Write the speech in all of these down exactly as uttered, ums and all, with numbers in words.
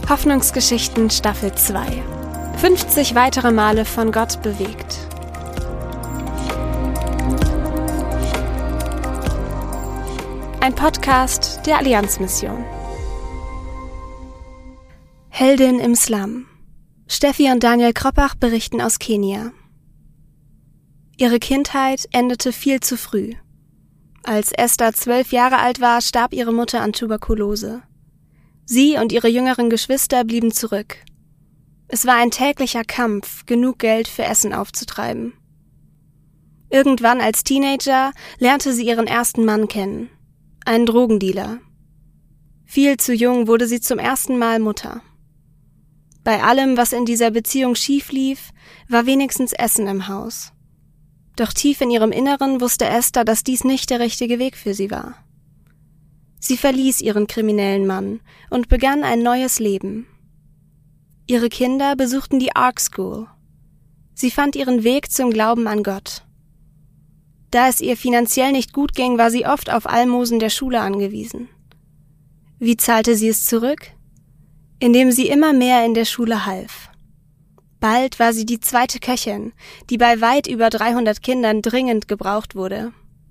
Hoffnungsgeschichten Staffel zwei. fünfzig weitere Male von Gott bewegt. Ein Podcast der Allianzmission. Heldin im Slum. Steffi und Daniel Kroppach berichten aus Kenia. Ihre Kindheit endete viel zu früh. Als Esther zwölf Jahre alt war, starb ihre Mutter an Tuberkulose. Sie und ihre jüngeren Geschwister blieben zurück. Es war ein täglicher Kampf, genug Geld für Essen aufzutreiben. Irgendwann als Teenager lernte sie ihren ersten Mann kennen, einen Drogendealer. Viel zu jung wurde sie zum ersten Mal Mutter. Bei allem, was in dieser Beziehung schief lief, war wenigstens Essen im Haus. Doch tief in ihrem Inneren wusste Esther, dass dies nicht der richtige Weg für sie war. Sie verließ ihren kriminellen Mann und begann ein neues Leben. Ihre Kinder besuchten die Ark School. Sie fand ihren Weg zum Glauben an Gott. Da es ihr finanziell nicht gut ging, war sie oft auf Almosen der Schule angewiesen. Wie zahlte sie es zurück? Indem sie immer mehr in der Schule half. Bald war sie die zweite Köchin, die bei weit über dreihundert Kindern dringend gebraucht wurde.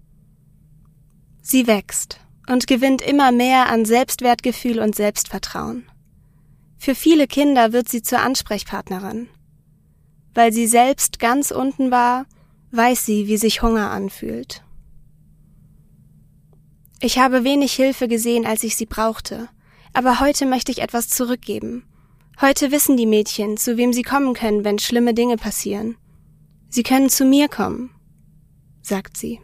Sie wächst und gewinnt immer mehr an Selbstwertgefühl und Selbstvertrauen. Für viele Kinder wird sie zur Ansprechpartnerin. Weil sie selbst ganz unten war, weiß sie, wie sich Hunger anfühlt. Ich habe wenig Hilfe gesehen, als ich sie brauchte, aber heute möchte ich etwas zurückgeben. Heute wissen die Mädchen, zu wem sie kommen können, wenn schlimme Dinge passieren. Sie können zu mir kommen, sagt sie.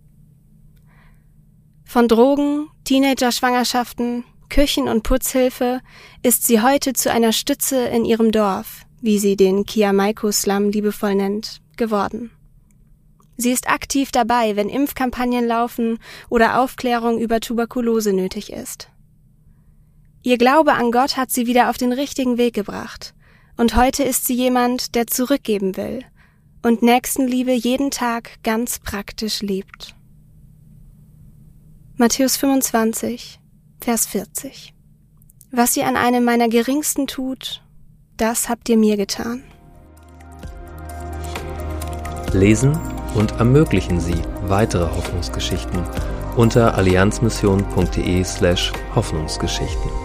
Von Drogen, Teenager-Schwangerschaften, Küchen- und Putzhilfe ist sie heute zu einer Stütze in ihrem Dorf, wie sie den Kiamaiko-Slum liebevoll nennt, geworden. Sie ist aktiv dabei, wenn Impfkampagnen laufen oder Aufklärung über Tuberkulose nötig ist. Ihr Glaube an Gott hat sie wieder auf den richtigen Weg gebracht, und heute ist sie jemand, der zurückgeben will und Nächstenliebe jeden Tag ganz praktisch lebt. Matthäus fünfundzwanzig, Vers vierzig. Was ihr an einem meiner Geringsten tut, das habt ihr mir getan. Lesen und ermöglichen Sie weitere Hoffnungsgeschichten unter allianzmission punkt de slash Hoffnungsgeschichten.